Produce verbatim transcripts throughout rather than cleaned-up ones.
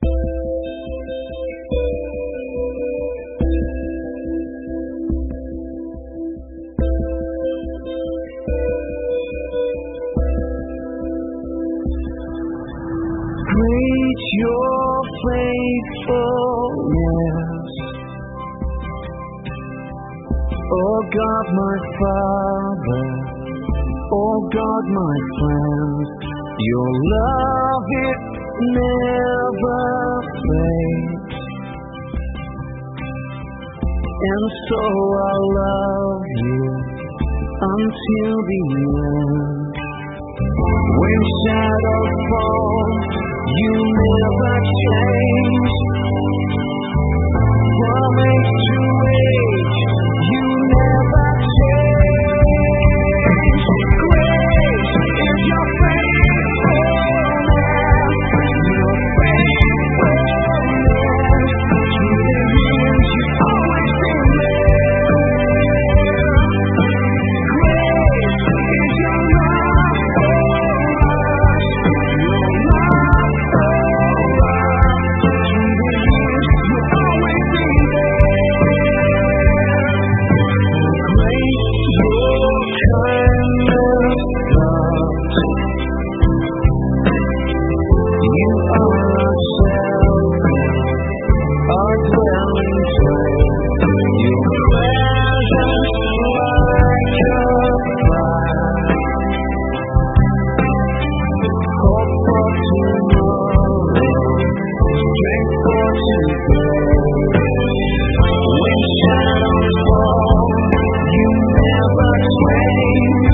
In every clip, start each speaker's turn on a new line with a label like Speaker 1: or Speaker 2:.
Speaker 1: Great your faithfulness, oh God my Father, oh God my friend, your love it never fades, and so I'll love you until the end. When shadows fall, you never change. From age to age, you never change. Great is your faithfulness, your faithfulness. Through the years, you've always been there. Great is your love for us, your love for us. Through the years, you've always been there. Great your kindness, God. You are our shelter, our dwelling place. Your presence like a fire. Hope for tomorrow, strength for today. When shadows fall, you never change.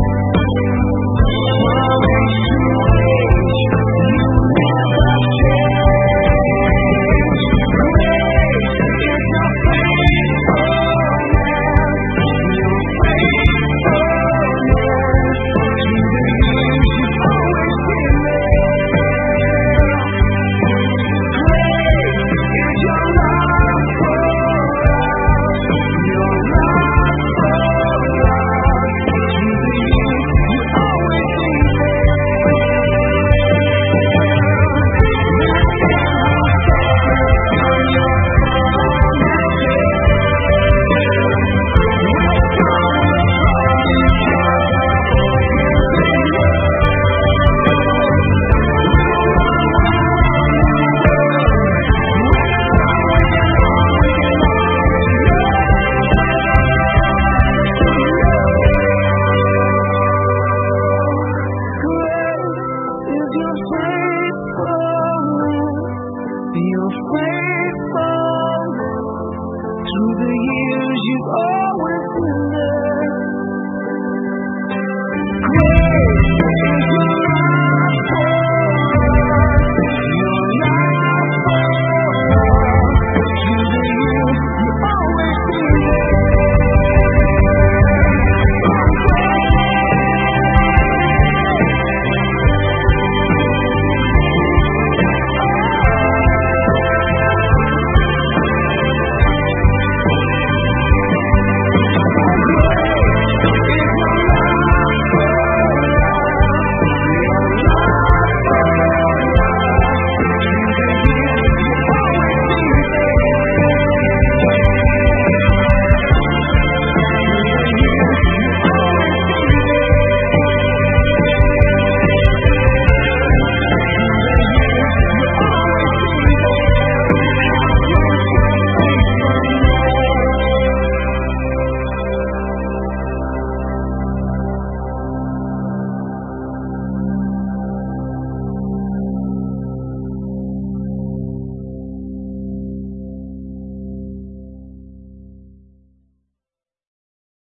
Speaker 1: From age to age, you never change. Great is your faithfulness, your faithfulness. Through the years, you've always been there. Great is your love for us, your love for us. Through the years, you've always been You're faithful. Through the years, you've always